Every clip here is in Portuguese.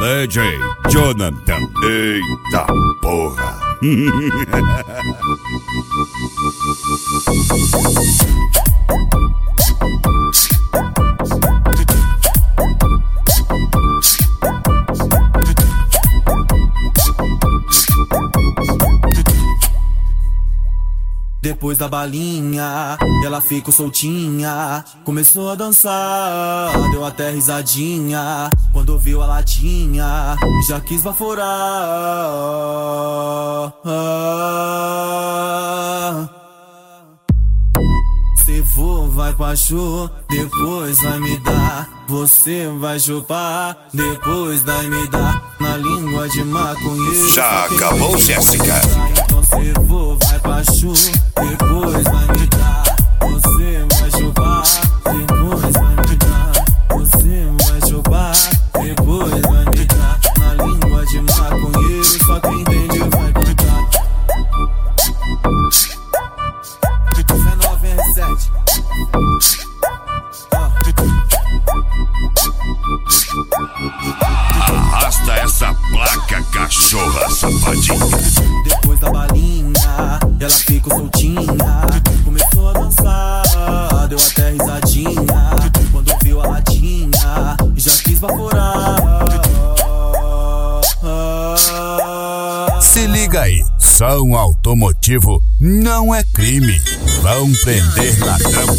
DJ Jonathan. Eita porra. Depois da balinha, ela ficou soltinha, começou a dançar, deu até risadinha. Quando viu a latinha, já quis baforar. Cê vai pra chu, depois vai me dar. Você vai chupar, depois vai me dar. Na língua de maconheiro. Já acabou, Jéssica? Então cê vai pra chu, depois vai me dar. Você vai chupar, depois vai me dar. Você vai chupar, depois vai me dar. Na língua de maconheiro, só quem entende vai cantar. 19R7. Arrasta essa placa, cachorra safadinha. Depois da balinha, ela ficou soltinha, começou a dançar, deu até risadinha. Quando viu a latinha, já quis vaporar. Se liga aí, som automotivo não é crime. Vão prender ladrão.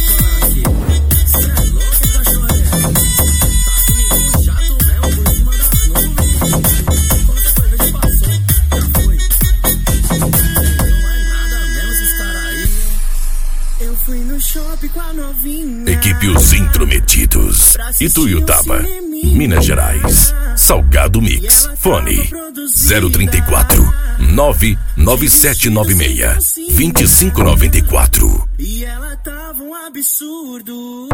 Equipe Os Intrometidos, Ituiutaba, Minas Gerais. Salgado Mix. Fone 034 99796 2594. E ela tava um absurdo,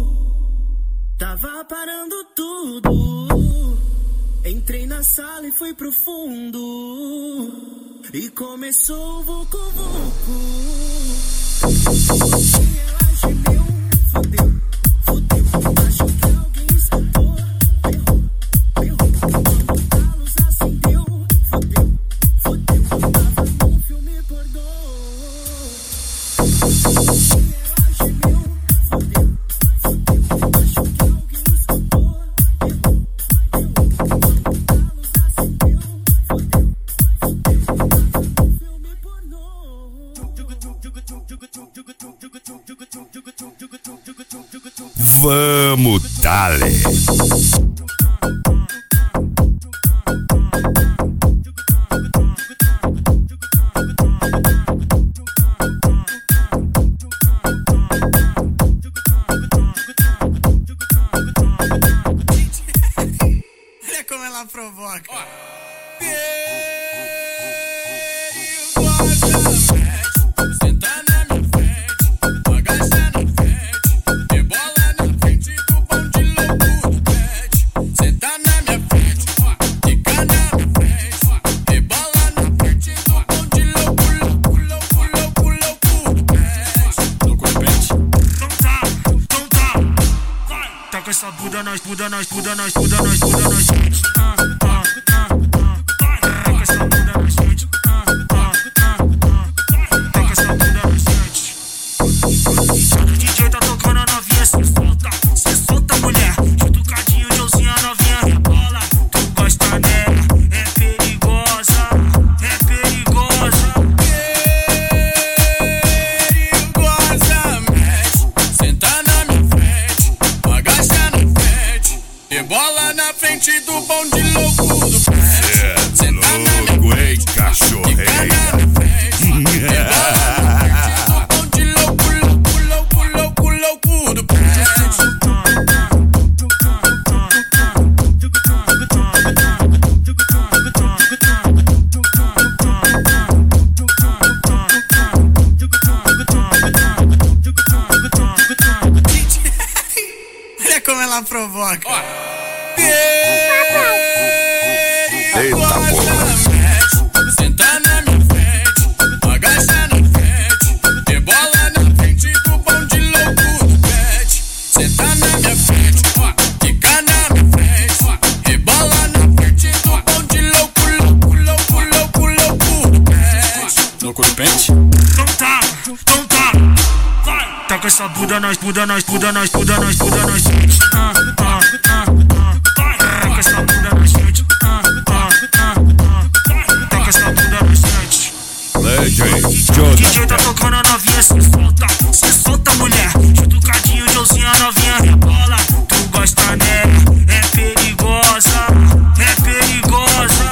tava parando tudo. Entrei na sala e fui pro fundo, e começou o vucu-vucu. Ela gemeu, fudeu, fudeu. Acho que alguém escutou. Berrou, quando a luz acendeu. Fudeu, fudeu. Tava num filme pornô. Ela gemeu, fudeu, fudeu. Acho que alguém escutou. Berrou, berrou. Quando a luz acendeu. Fudeu, fudeu. Tava num filme pornô. Vamos, dale. Olha como ela provoca. Essa Buda nós, Buda nós, Buda nós, Buda nós, Buda nós. Toca essa Buda nós, toca essa Buda nós. O DJ tá tocando a novinha, cê solta mulher. Jutucadinho de alcinha, novinha rebola. Tu gosta dela, é perigosa, é perigosa. Perigosa, mexe, senta na minha frente, agacha na frente, rebola na frente do pão de louco do prédio. Senta na minha frente, cachorreira. fica na minha frente, rebola na frente do pão de louco, louco, louco, louco, louco do prédio. Olha como ela provoca. Eita porra. Senta na minha frente, agacha na frente, rebola na frente do pão de louco do pet. Senta na minha frente, fica na minha frente, rebola na essa bunda nós, bunda nós, bunda nós, bunda nós, bunda nós. Taca essa bunda na frente. Taca essa bunda na frente. DJ tá tocando a novinha, se solta mulher. Chutucadinho, Joãozinho, a novinha rebola. Tu gosta nela, é perigosa, é perigosa.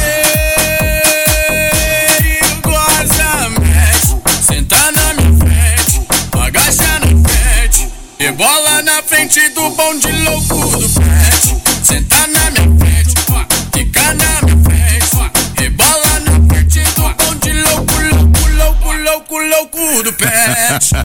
Perigosa, mexe, senta na minha frente, agacha na frente, rebola na frente do bonde louco do pet. Senta na minha frente, fica na minha frente, rebola na frente do bonde louco, louco, louco, louco, louco do pet.